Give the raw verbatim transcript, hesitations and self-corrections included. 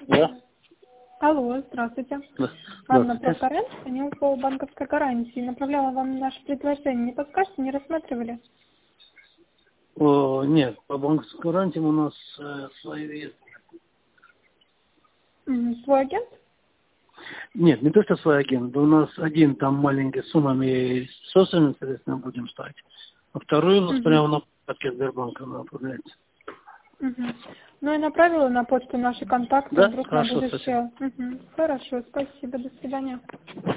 Да? Алло, здравствуйте. Да. Анна Здравствуйте. Прокоренко, звонила по банковской гарантии. Направляла вам наше предложение. Не подскажете, не рассматривали? О, нет, по банковским гарантиям у нас э, свои есть. Мгм. Свой агент? Нет, не то, что свой агент. У нас один там маленький суммами собственными средствами будем ставить, а второй у нас Мгм. прямо на пакет Сбербанка направляется. Мгм. Ну и направила на почту наши контакты, Да? вдруг на Хорошо, спасибо. будущее. Мгм. Хорошо, спасибо, до свидания.